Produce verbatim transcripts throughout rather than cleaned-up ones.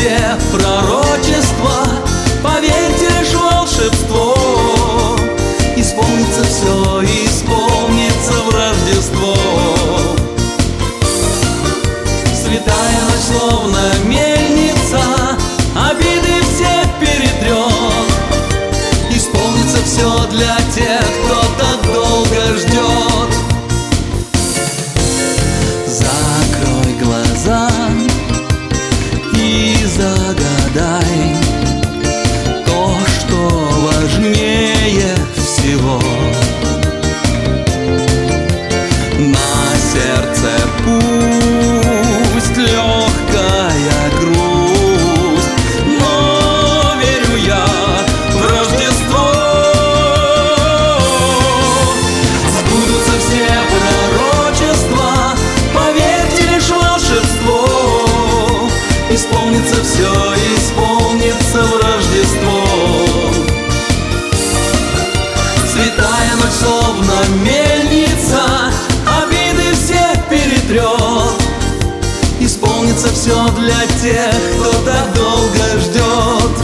все пророчества, поверьте лишь в волшебство. Исполнится все, исполнится в Рождество. Святая ночь, словно мельница, обиды все перетрет. Исполнится все для тех, кто так долго ждет. Закрой глаза и загадай то, что важнее всего. На сердце пусть легкая грусть, но верю я в Рождество. Сбудутся все пророчества, поверьте лишь в волшебство. Исполнится все, исполнится в Рождество. Святая ночь, словно мельница, обиды все перетрет. Исполнится все для тех, кто так долго ждет.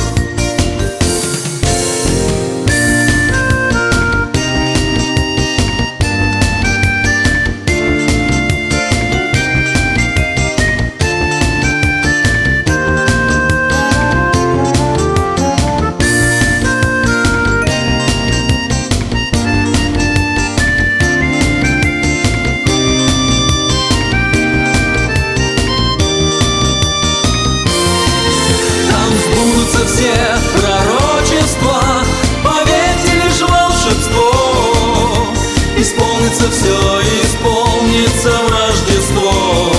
Все пророчества, поверьте лишь в волшебство. Исполнится все, исполнится в Рождество.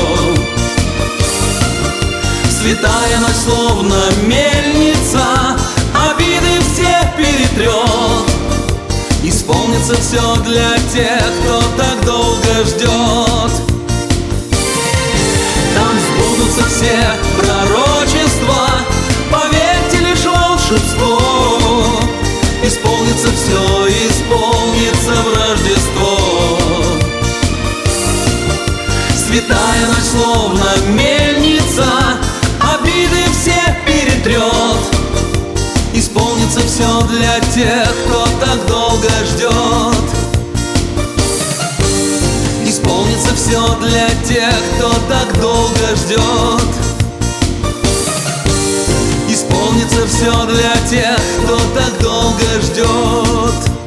Святая ночь, словно мельница, обиды все перетрет. Исполнится все для тех, кто так долго ждет. Там сбудутся все пророчества, поверьте лишь в волшебство. Исполнится все, исполнится в Рождество. Святая ночь, словно мельница, обиды все перетрет. Исполнится все для тех, кто так долго ждет. Исполнится все для тех, кто так долго ждет. Исполнится все для тех, кто так долго ждет.